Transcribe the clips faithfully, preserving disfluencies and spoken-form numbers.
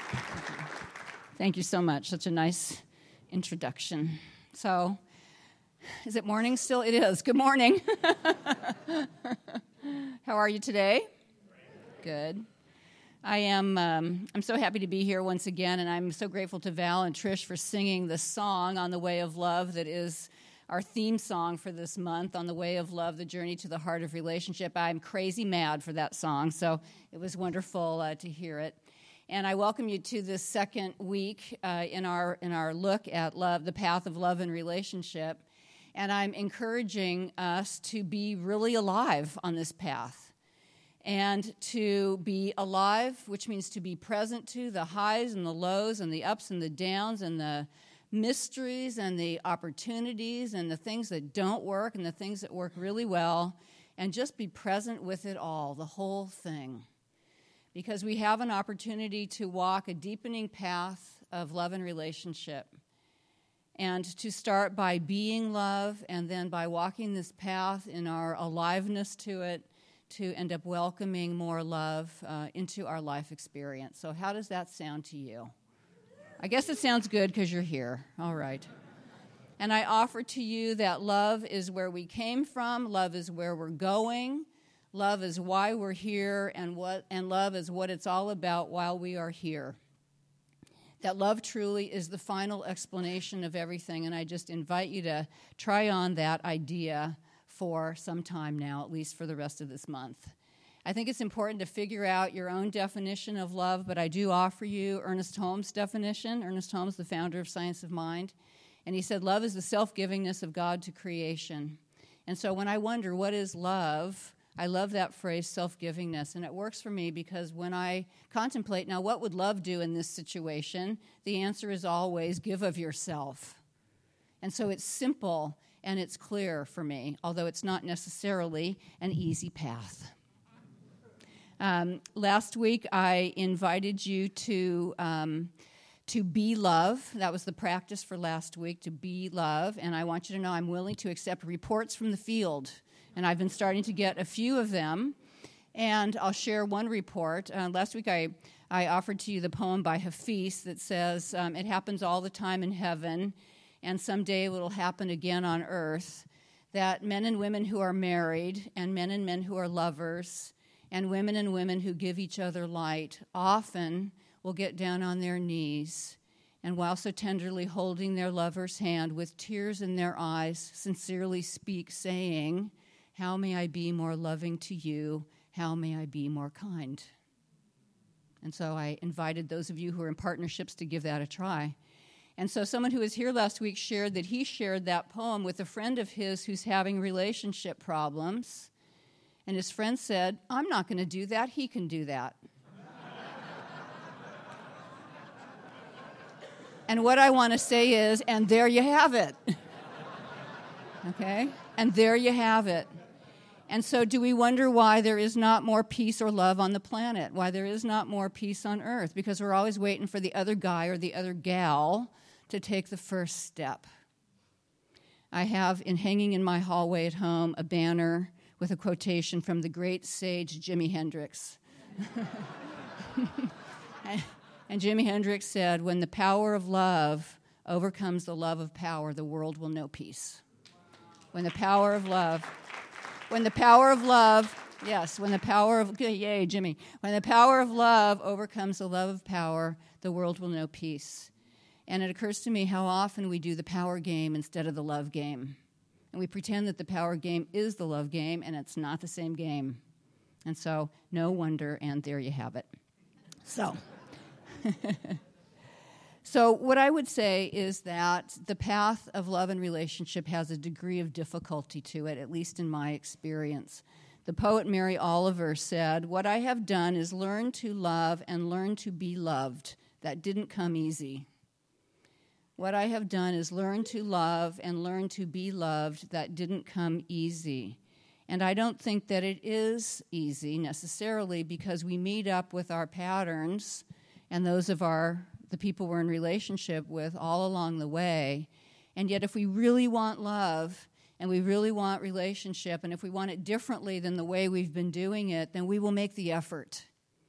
Thank you so much. Such a nice introduction. So, is it morning still? It is. Good morning. How are you today? Good. I am um, I'm so happy to be here once again, and I'm so grateful to Val and Trish for singing the song On the Way of Love that is our theme song for this month, On the Way of Love, the Journey to the Heart of Relationship. I'm crazy mad for that song, so it was wonderful uh, to hear it. And I welcome you to this second week uh, in our in our look at love, the path of love and relationship. And I'm encouraging us to be really alive on this path. And to be alive, which means to be present to the highs and the lows and the ups and the downs and the mysteries and the opportunities and the things that don't work and the things that work really well, and just be present with it all, the whole thing. Because we have an opportunity to walk a deepening path of love and relationship, and to start by being love, and then by walking this path in our aliveness to it, to end up welcoming more love uh, into our life experience. So how does that sound to you? I guess it sounds good because you're here. All right. And I offer to you that love is where we came from, love is where we're going, love is why we're here, and what and love is what it's all about while we are here. That love truly is the final explanation of everything, and I just invite you to try on that idea for some time now, at least for the rest of this month. I think it's important to figure out your own definition of love, but I do offer you Ernest Holmes' definition. Ernest Holmes, the founder of Science of Mind, and he said, love is the self-givingness of God to creation. And so when I wonder, what is love? I love that phrase, self-givingness, and it works for me because when I contemplate, now what would love do in this situation? The answer is always give of yourself. And so it's simple and it's clear for me, although it's not necessarily an easy path. Um, last week, I invited you to um, to be love. That was the practice for last week, to be love, and I want you to know I'm willing to accept reports from the field. And I've been starting to get a few of them, and I'll share one report. Uh, last week I, I offered to you the poem by Hafiz that says, um, it happens all the time in heaven, and someday it will happen again on earth, that men and women who are married, and men and men who are lovers, and women and women who give each other light, often will get down on their knees, and while so tenderly holding their lover's hand, with tears in their eyes, sincerely speak, saying, how may I be more loving to you? How may I be more kind? And so I invited those of you who are in partnerships to give that a try. And so someone who was here last week shared that he shared that poem with a friend of his who's having relationship problems. And his friend said, I'm not going to do that. He can do that. And what I want to say is, and there you have it. Okay? And there you have it. And so do we wonder why there is not more peace or love on the planet, why there is not more peace on earth? Because we're always waiting for the other guy or the other gal to take the first step. I have, in hanging in my hallway at home, a banner with a quotation from the great sage Jimi Hendrix. And Jimi Hendrix said, when the power of love overcomes the love of power, the world will know peace. When the power of love... When the power of love, yes, when the power of, yay, Jimmy. When the power of love overcomes the love of power, the world will know peace. And it occurs to me how often we do the power game instead of the love game. And we pretend that the power game is the love game, and it's not the same game. And so, no wonder, and there you have it. So... So what I would say is that the path of love and relationship has a degree of difficulty to it, at least in my experience. The poet Mary Oliver said, what I have done is learn to love and learn to be loved. That didn't come easy. What I have done is learn to love and learn to be loved. That didn't come easy. And I don't think that it is easy necessarily, because we meet up with our patterns and those of our the people we're in relationship with all along the way. And yet if we really want love and we really want relationship, and if we want it differently than the way we've been doing it, then we will make the effort.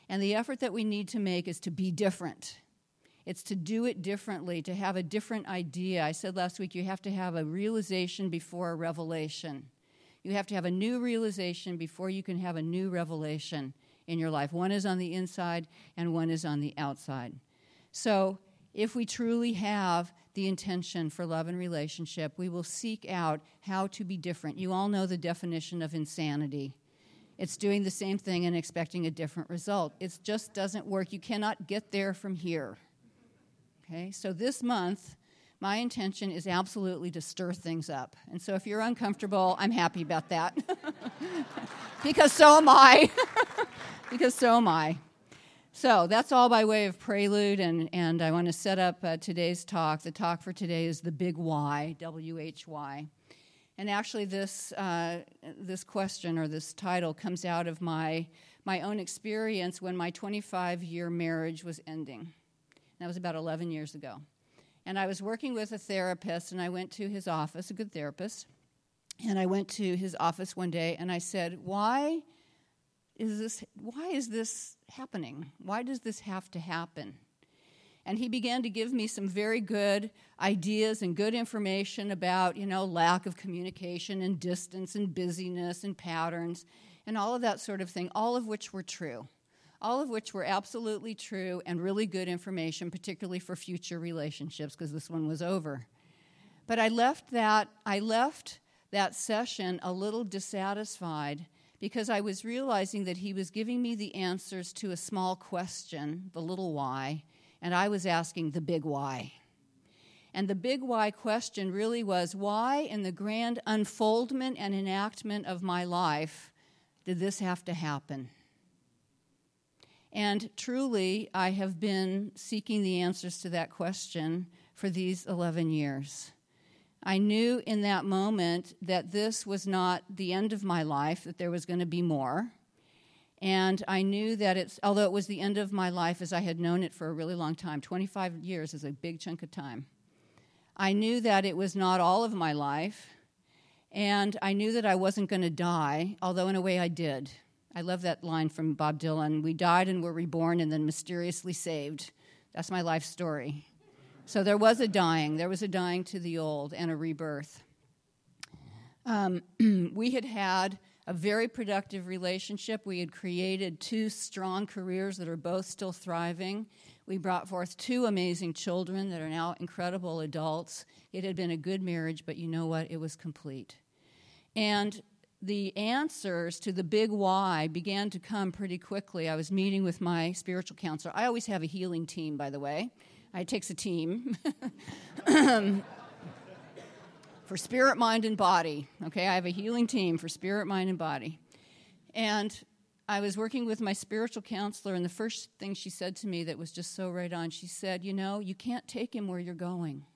And the effort that we need to make is to be different. It's to do it differently, to have a different idea. I said last week you have to have a realization before a revelation. You have to have a new realization before you can have a new revelation in your life. One is on the inside and one is on the outside. So if we truly have the intention for love and relationship, we will seek out how to be different. You all know the definition of insanity. It's doing the same thing and expecting a different result. It just doesn't work. You cannot get there from here. Okay, so this month, my intention is absolutely to stir things up. And so if you're uncomfortable, I'm happy about that. Because so am I. Because so am I. So that's all by way of prelude, and, and I want to set up uh, today's talk. The talk for today is the Big Why, W H Y. And actually this uh, this question or this title comes out of my, my own experience when my twenty-five-year marriage was ending. That was about eleven years ago. And I was working with a therapist, and I went to his office, a good therapist, and I went to his office one day, and I said, why is this, why is this happening? Why does this have to happen? And he began to give me some very good ideas and good information about, you know, lack of communication and distance and busyness and patterns and all of that sort of thing, all of which were true. All of which were absolutely true and really good information, particularly for future relationships, because this one was over. But I left that I left that session a little dissatisfied because I was realizing that he was giving me the answers to a small question, the little why, and I was asking the big why. And the big why question really was, why in the grand unfoldment and enactment of my life did this have to happen? And truly, I have been seeking the answers to that question for these eleven years. I knew in that moment that this was not the end of my life, that there was going to be more. And I knew that it's, although it was the end of my life as I had known it for a really long time, twenty-five years is a big chunk of time. I knew that it was not all of my life, and I knew that I wasn't going to die, although in a way I did. I love that line from Bob Dylan, we died and were reborn and then mysteriously saved. That's my life story. So there was a dying. There was a dying to the old and a rebirth. Um, we had had a very productive relationship. We had created two strong careers that are both still thriving. We brought forth two amazing children that are now incredible adults. It had been a good marriage, but you know what? It was complete. And the answers to the big why began to come pretty quickly. I was meeting with my spiritual counselor. I always have a healing team, by the way. It takes a team for spirit, mind, and body. Okay, I have a healing team for spirit, mind, and body. And I was working with my spiritual counselor, and the first thing she said to me that was just so right on, she said, you know, you can't take him where you're going.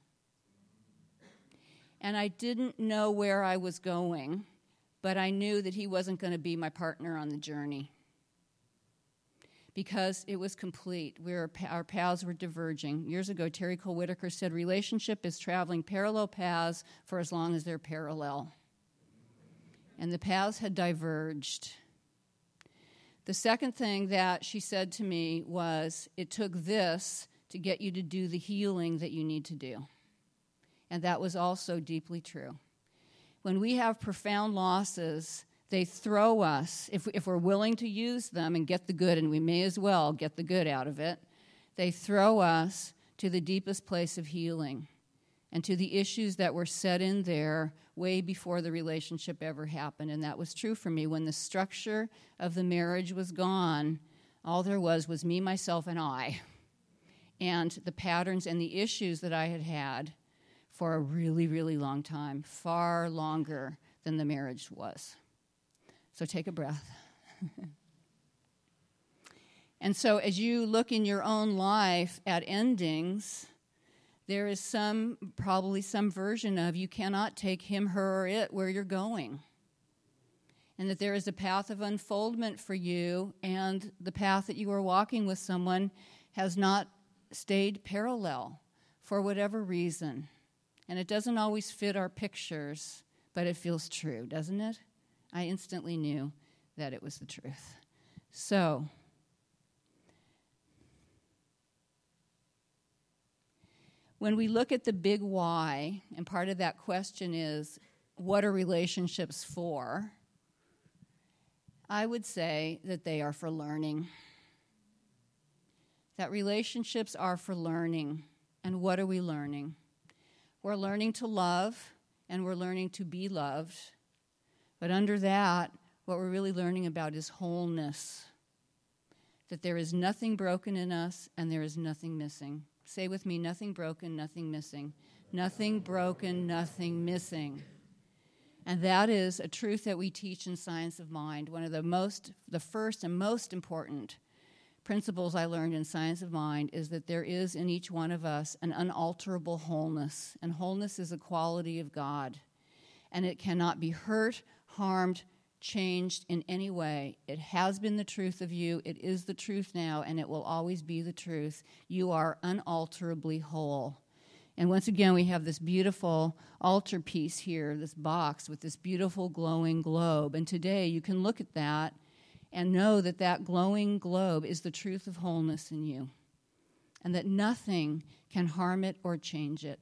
And I didn't know where I was going, but I knew that he wasn't going to be my partner on the journey because it was complete. We were, our paths were diverging. Years ago, Terry Cole Whitaker said, relationship is traveling parallel paths for as long as they're parallel. And the paths had diverged. The second thing that she said to me was, it took this to get you to do the healing that you need to do. And that was also deeply true. When we have profound losses, they throw us, if, if we're willing to use them and get the good, and we may as well get the good out of it, they throw us to the deepest place of healing and to the issues that were set in there way before the relationship ever happened. And that was true for me. When the structure of the marriage was gone, all there was was me, myself, and I, and the patterns and the issues that I had had for a really, really long time, far longer than the marriage was. So take a breath. And so as you look in your own life at endings, there is some, probably some version of you cannot take him, her, or it where you're going. And that there is a path of unfoldment for you, and the path that you are walking with someone has not stayed parallel for whatever reason. And it doesn't always fit our pictures, but it feels true, doesn't it? I instantly knew that it was the truth. So, when we look at the big why, and part of that question is, what are relationships for? I would say that they are for learning. That relationships are for learning. And what are we learning? We're learning to love, and we're learning to be loved. But under that, what we're really learning about is wholeness. That there is nothing broken in us, and there is nothing missing. Say with me, nothing broken, nothing missing. Nothing broken, nothing missing. And that is a truth that we teach in Science of Mind. One of the most, the first and most important principles I learned in Science of Mind is that there is in each one of us an unalterable wholeness. And wholeness is a quality of God. And it cannot be hurt, harmed, changed in any way. It has been the truth of you, it is the truth now, and it will always be the truth. You are unalterably whole. And once again, we have this beautiful altarpiece here, this box with this beautiful glowing globe. And today you can look at that and know that that glowing globe is the truth of wholeness in you, and that nothing can harm it or change it.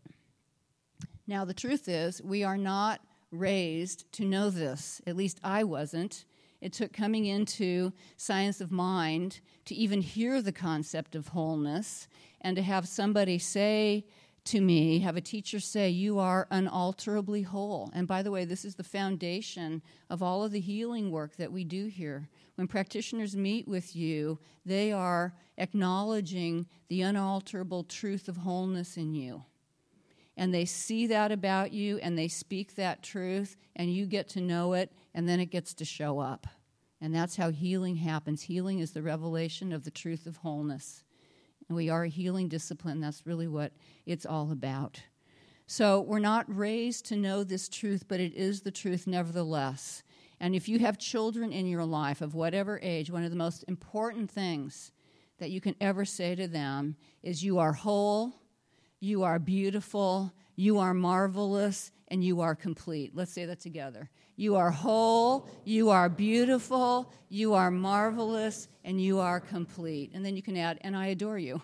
Now, the truth is, we are not raised to know this. At least I wasn't. It took coming into Science of Mind to even hear the concept of wholeness, and to have somebody say to me, have a teacher say, you are unalterably whole. And by the way, this is the foundation of all of the healing work that we do here. When practitioners meet with you, they are acknowledging the unalterable truth of wholeness in you. And they see that about you, and they speak that truth, and you get to know it, and then it gets to show up. And that's how healing happens. Healing is the revelation of the truth of wholeness. And we are a healing discipline. That's really what it's all about. So we're not raised to know this truth, but it is the truth nevertheless. And if you have children in your life of whatever age, one of the most important things that you can ever say to them is, you are whole, you are beautiful, you are marvelous, and you are complete. Let's say that together. You are whole, you are beautiful, you are marvelous, and you are complete. And then you can add, and I adore you.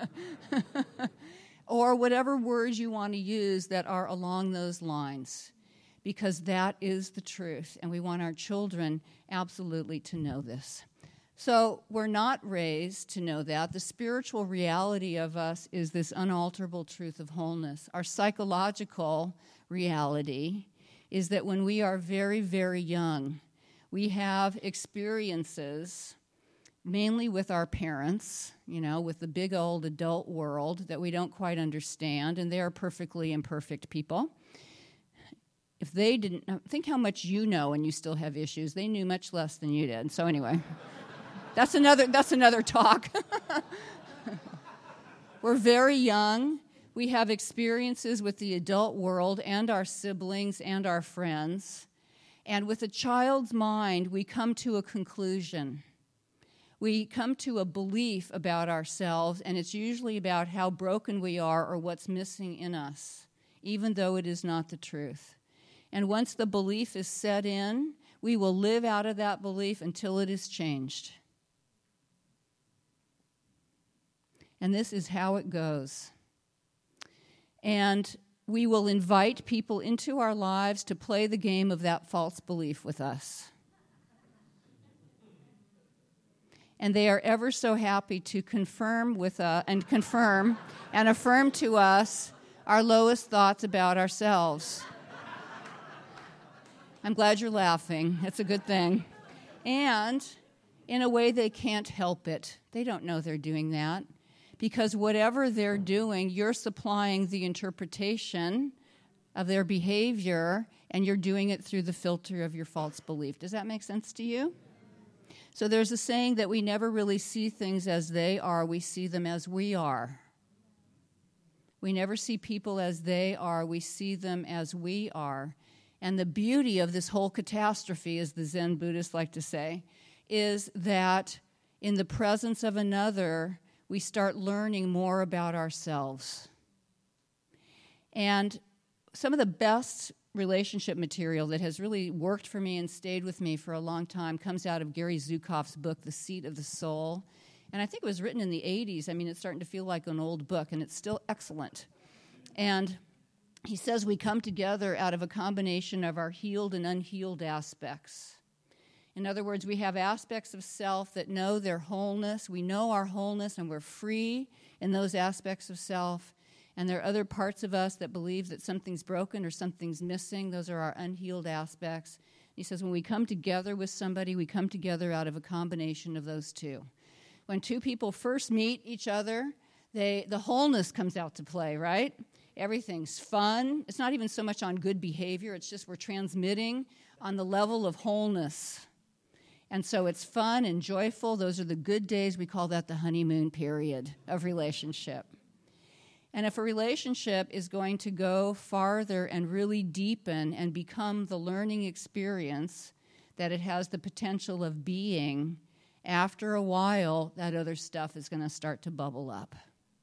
Or whatever words you want to use that are along those lines, because that is the truth, and we want our children absolutely to know this. So we're not raised to know that. The spiritual reality of us is this unalterable truth of wholeness. Our psychological reality is that when we are very, very young, we have experiences, mainly with our parents, you know, with the big old adult world that we don't quite understand, and they are perfectly imperfect people. If they didn't, think how much you know and you still have issues. They knew much less than you did. So anyway, that's another, that's another talk. We're very young. We have experiences with the adult world and our siblings and our friends. And with a child's mind, we come to a conclusion. We come to a belief about ourselves, and it's usually about how broken we are or what's missing in us, even though it is not the truth. And once the belief is set in, we will live out of that belief until it is changed. And this is how it goes. And we will invite people into our lives to play the game of that false belief with us. And they are ever so happy to confirm with us and confirm and affirm to us our lowest thoughts about ourselves. I'm glad you're laughing. It's a good thing. And in a way, they can't help it. They don't know they're doing that. Because whatever they're doing, you're supplying the interpretation of their behavior, and you're doing it through the filter of your false belief. Does that make sense to you? So there's a saying that we never really see things as they are, we see them as we are. We never see people as they are, we see them as we are. And the beauty of this whole catastrophe, as the Zen Buddhists like to say, is that in the presence of another, we start learning more about ourselves. And some of the best relationship material that has really worked for me and stayed with me for a long time comes out of Gary Zukav's book, The Seat of the Soul. And I think it was written in the eighties. I mean, it's starting to feel like an old book, and it's still excellent. And he says we come together out of a combination of our healed and unhealed aspects. In other words, we have aspects of self that know their wholeness. We know our wholeness, and we're free in those aspects of self. And there are other parts of us that believe that something's broken or something's missing. Those are our unhealed aspects. He says when we come together with somebody, we come together out of a combination of those two. When two people first meet each other, they the wholeness comes out to play, right? Everything's fun. It's not even so much on good behavior. It's just we're transmitting on the level of wholeness. And so it's fun and joyful. Those are the good days. We call that the honeymoon period of relationship. And if a relationship is going to go farther and really deepen and become the learning experience that it has the potential of being, after a while, that other stuff is going to start to bubble up.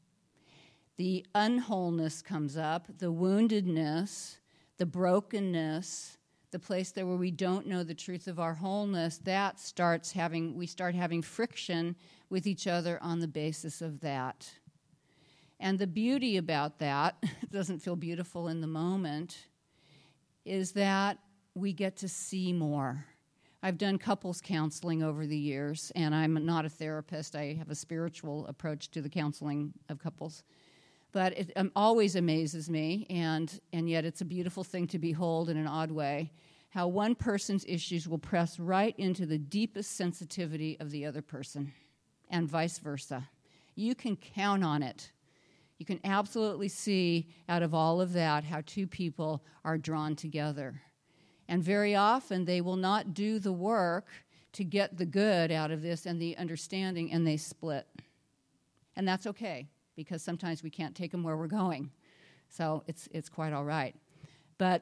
The unwholeness comes up, the woundedness, the brokenness, the place there where we don't know the truth of our wholeness, that starts having, we start having friction with each other on the basis of that. And the beauty about that, it doesn't feel beautiful in the moment, is that we get to see more. I've done couples counseling over the years, and I'm not a therapist. I have a spiritual approach to the counseling of couples. But it um, always amazes me, and, and yet it's a beautiful thing to behold in an odd way, how one person's issues will press right into the deepest sensitivity of the other person, and vice versa. You can count on it. You can absolutely see out of all of that how two people are drawn together. And very often they will not do the work to get the good out of this and the understanding, and they split. And that's okay, because sometimes we can't take them where we're going. So it's it's quite all right. But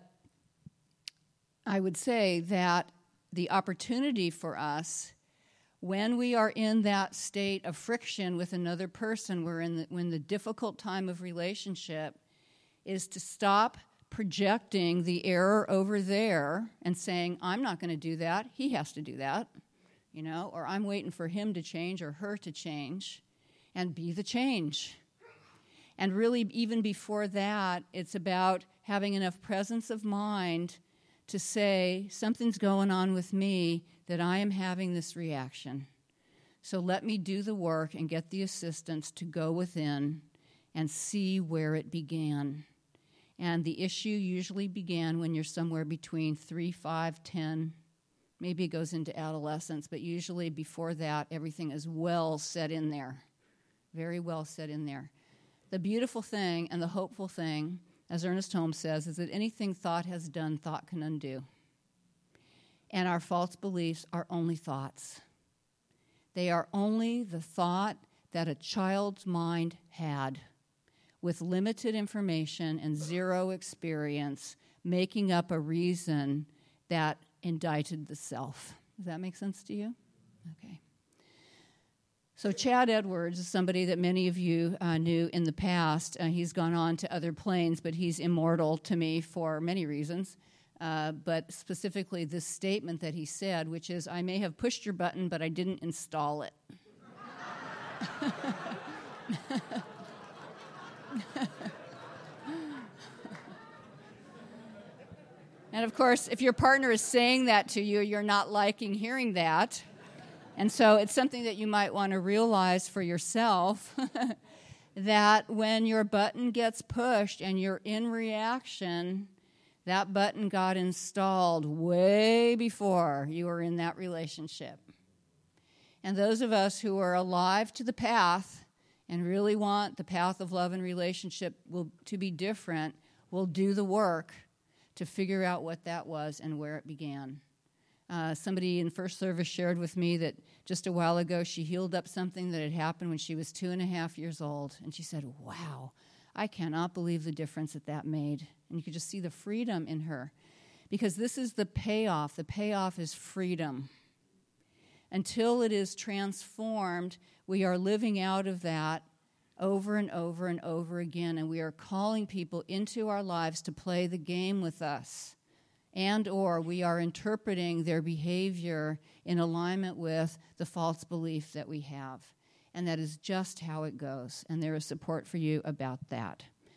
I would say that the opportunity for us, when we are in that state of friction with another person, we're in the, when the difficult time of relationship, is to stop projecting the error over there and saying, I'm not going to do that, he has to do that, you know, or I'm waiting for him to change or her to change, and be the change. And really, even before that, it's about having enough presence of mind to say, something's going on with me that I am having this reaction. So let me do the work and get the assistance to go within and see where it began. And the issue usually began when you're somewhere between three, five, ten, maybe it goes into adolescence, but usually before that, everything is well set in there, very well set in there. The beautiful thing and the hopeful thing, as Ernest Holmes says, is that anything thought has done, thought can undo. And our false beliefs are only thoughts. They are only the thought that a child's mind had, with limited information and zero experience, making up a reason that indicted the self. Does that make sense to you? Okay. So Chad Edwards is somebody that many of you uh, knew in the past. Uh, he's gone on to other planes, but he's immortal to me for many reasons. Uh, but specifically this statement that he said, which is, I may have pushed your button, but I didn't install it. And of course, if your partner is saying that to you, you're not liking hearing that. And so it's something that you might want to realize for yourself, that when your button gets pushed and you're in reaction, that button got installed way before you were in that relationship. And those of us who are alive to the path and really want the path of love and relationship will, to be different, will do the work to figure out what that was and where it began. Uh, somebody in first service shared with me that just a while ago she healed up something that had happened when she was two and a half years old. And she said, wow, I cannot believe the difference that that made. And you could just see the freedom in her. Because this is the payoff. The payoff is freedom. Until it is transformed, we are living out of that over and over and over again. And we are calling people into our lives to play the game with us. And or we are interpreting their behavior in alignment with the false belief that we have. And that is just how it goes. And there is support for you about that.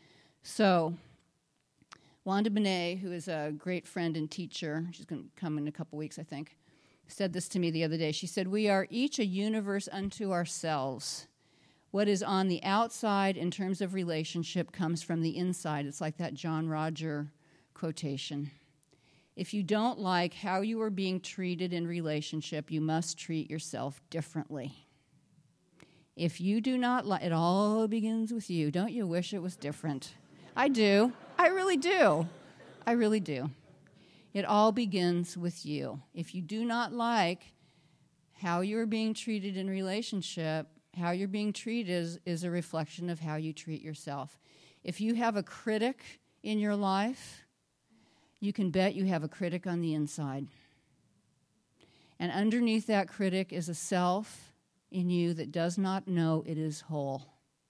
So, Wanda Benet, who is a great friend and teacher, she's going to come in a couple weeks, I think, said this to me the other day. She said, "We are each a universe unto ourselves. What is on the outside in terms of relationship comes from the inside." It's like that John Roger quotation. If you don't like how you are being treated in relationship, you must treat yourself differently. If you do not like, it all begins with you. Don't you wish it was different? I do. I really do. I really do. It all begins with you. If you do not like how you're being treated in relationship, how you're being treated is, is a reflection of how you treat yourself. If you have a critic in your life, you can bet you have a critic on the inside. And underneath that critic is a self in you that does not know it is whole.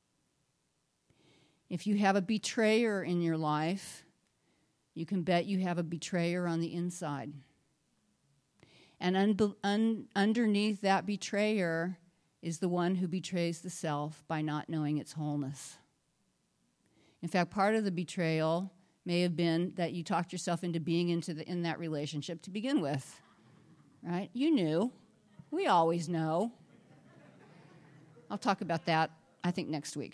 If you have a betrayer in your life, you can bet you have a betrayer on the inside. And un- un- underneath that betrayer is the one who betrays the self by not knowing its wholeness. In fact, part of the betrayal may have been that you talked yourself into being into the, in that relationship to begin with, right? You knew. We always know. I'll talk about that, I think, next week.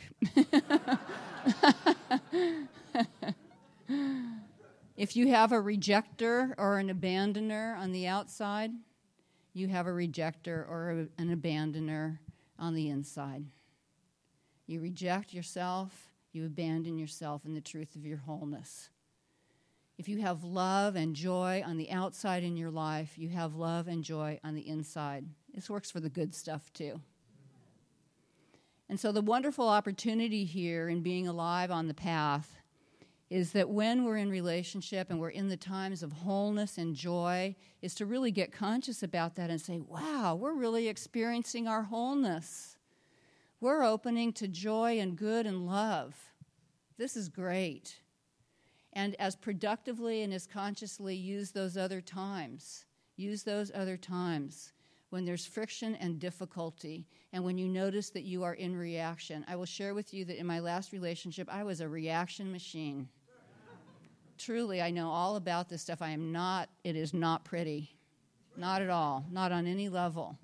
If you have a rejecter or an abandoner on the outside, you have a rejecter or a, an abandoner on the inside. You reject yourself, you abandon yourself in the truth of your wholeness. If you have love and joy on the outside in your life, you have love and joy on the inside. This works for the good stuff too. And so the wonderful opportunity here in being alive on the path is that when we're in relationship and we're in the times of wholeness and joy, is to really get conscious about that and say, wow, we're really experiencing our wholeness. We're opening to joy and good and love. This is great. And as productively and as consciously use those other times. Use those other times when there's friction and difficulty, and when you notice that you are in reaction. I will share with you that in my last relationship, I was a reaction machine. Truly, I know all about this stuff. I am not, it is not pretty. Not at all. Not on any level.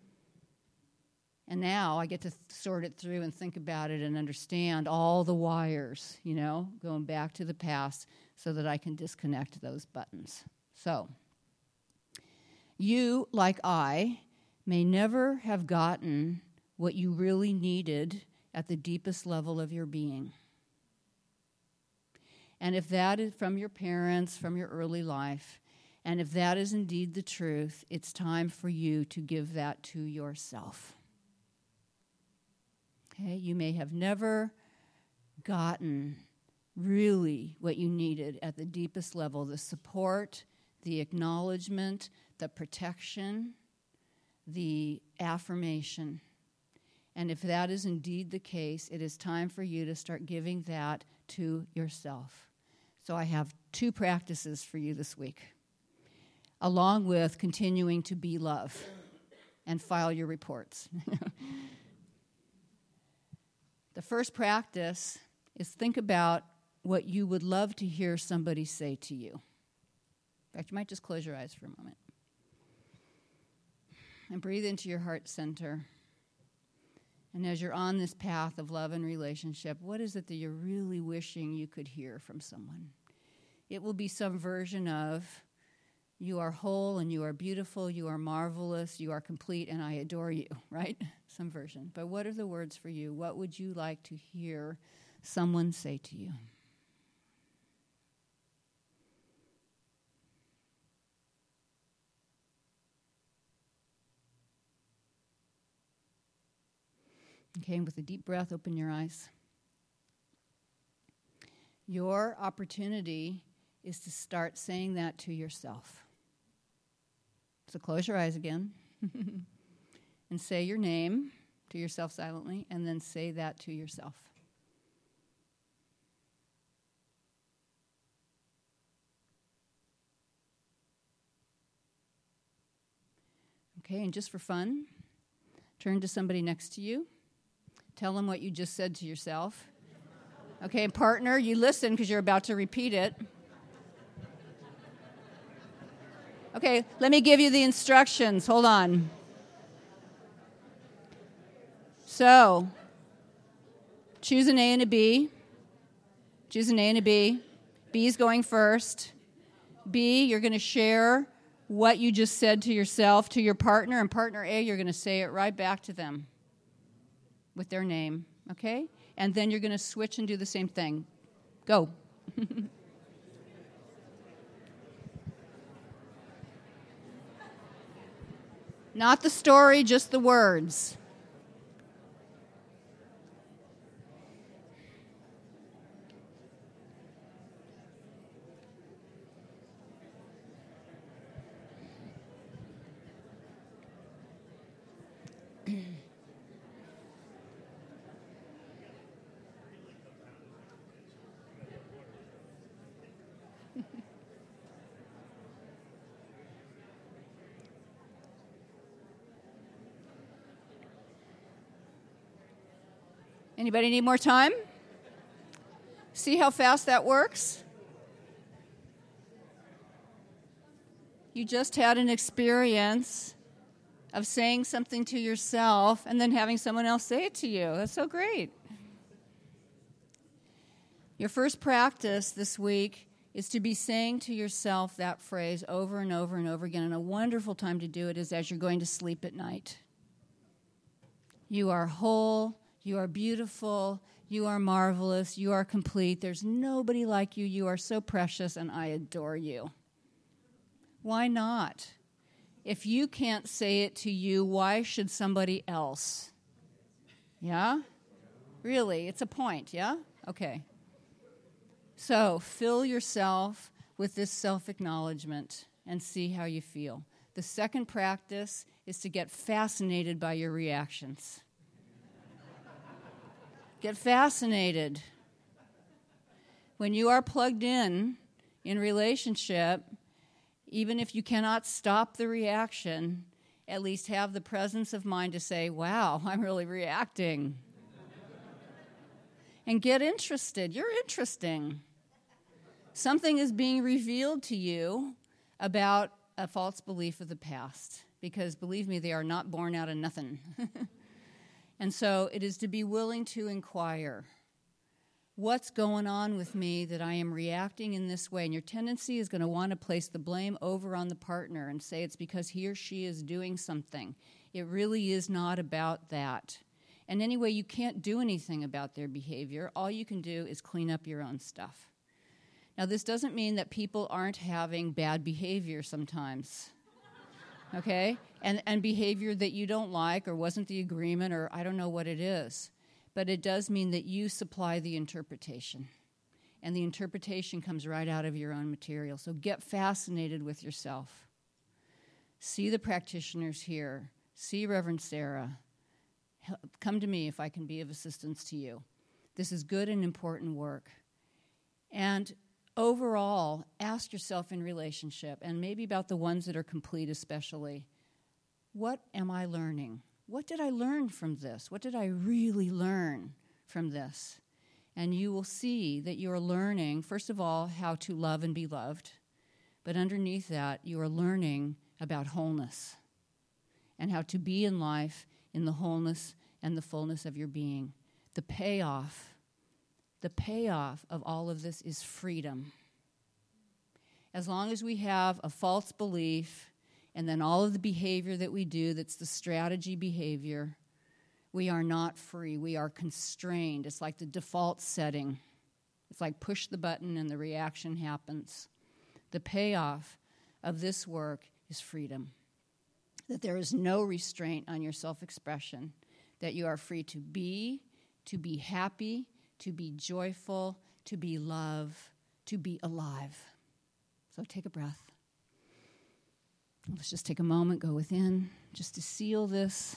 And now I get to th- sort it through and think about it and understand all the wires, you know, going back to the past so that I can disconnect those buttons. So, you, like I, may never have gotten what you really needed at the deepest level of your being. And if that is from your parents, from your early life, and if that is indeed the truth, it's time for you to give that to yourself. Okay? You may have never gotten really what you needed at the deepest level, the support, the acknowledgement, the protection, the affirmation. And if that is indeed the case, it is time for you to start giving that to yourself. So I have two practices for you this week, along with continuing to be love and file your reports. The first practice is think about what you would love to hear somebody say to you. In fact, you might just close your eyes for a moment. And breathe into your heart center. And as you're on this path of love and relationship, what is it that you're really wishing you could hear from someone? It will be some version of, you are whole and you are beautiful, you are marvelous, you are complete, and I adore you, right? Some version. But what are the words for you? What would you like to hear someone say to you? Okay, and with a deep breath, open your eyes. Your opportunity is to start saying that to yourself. So close your eyes again and say your name to yourself silently, and then say that to yourself. Okay, and just for fun, turn to somebody next to you. Tell them what you just said to yourself. Okay, partner, you listen because you're about to repeat it. Okay, let me give you the instructions. Hold on. So, choose an A and a B. Choose an A and a B. B is going first. B, you're going to share what you just said to yourself, to your partner, and partner A, you're going to say it right back to them with their name, okay? And then you're going to switch and do the same thing. Go. Not the story, just the words. Anybody need more time? See how fast that works? You just had an experience of saying something to yourself and then having someone else say it to you. That's so great. Your first practice this week is to be saying to yourself that phrase over and over and over again. And a wonderful time to do it is as you're going to sleep at night. You are whole. You are beautiful. You are marvelous. You are complete. There's nobody like you. You are so precious, and I adore you. Why not? If you can't say it to you, why should somebody else? Yeah? Really? It's a point, yeah? Okay. So fill yourself with this self-acknowledgement and see how you feel. The second practice is to get fascinated by your reactions. Get fascinated. When you are plugged in, in relationship, even if you cannot stop the reaction, at least have the presence of mind to say, wow, I'm really reacting. And get interested. You're interesting. Something is being revealed to you about a false belief of the past, because believe me, they are not born out of nothing. And so it is to be willing to inquire, what's going on with me that I am reacting in this way? And your tendency is going to want to place the blame over on the partner and say it's because he or she is doing something. It really is not about that. And anyway, you can't do anything about their behavior. All you can do is clean up your own stuff. Now, this doesn't mean that people aren't having bad behavior sometimes. Okay? And and behavior that you don't like or wasn't the agreement or I don't know what it is. But it does mean that you supply the interpretation. And the interpretation comes right out of your own material. So get fascinated with yourself. See the practitioners here. See Reverend Sarah. Come to me if I can be of assistance to you. This is good and important work. And overall, ask yourself in relationship, and maybe about the ones that are complete especially, what am I learning? What did I learn from this? What did I really learn from this? And you will see that you are learning, first of all, how to love and be loved. But underneath that, you are learning about wholeness and how to be in life in the wholeness and the fullness of your being. The payoff, the payoff of all of this is freedom. As long as we have a false belief and then all of the behavior that we do that's the strategy behavior, we are not free. We are constrained. It's like the default setting. It's like push the button and the reaction happens. The payoff of this work is freedom. That there is no restraint on your self-expression. That you are free to be, to be happy, to be joyful, to be love, to be alive. So take a breath. Let's just take a moment, go within, just to seal this.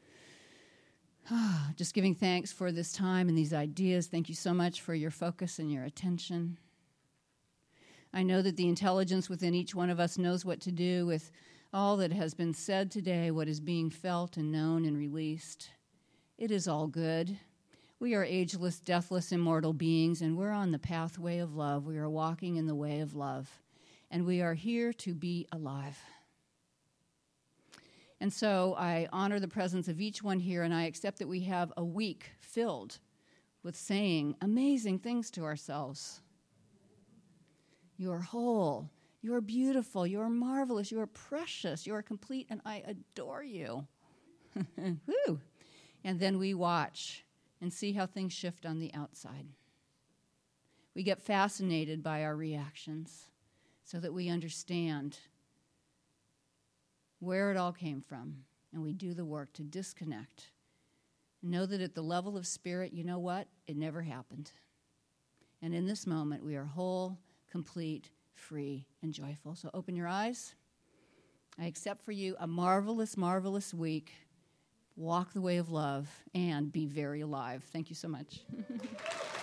Just giving thanks for this time and these ideas. Thank you so much for your focus and your attention. I know that the intelligence within each one of us knows what to do with all that has been said today, what is being felt and known and released. It is all good. We are ageless, deathless, immortal beings, and we're on the pathway of love. We are walking in the way of love, and we are here to be alive. And so I honor the presence of each one here, and I accept that we have a week filled with saying amazing things to ourselves. You are whole. You are beautiful. You are marvelous. You are precious. You are complete, and I adore you. Woo! And then we watch and see how things shift on the outside. We get fascinated by our reactions so that we understand where it all came from, and we do the work to disconnect. Know that at the level of spirit, you know what? It never happened. And in this moment, we are whole, complete, free, and joyful. So open your eyes. I accept for you a marvelous, marvelous week. Walk the way of love and be very alive. Thank you so much.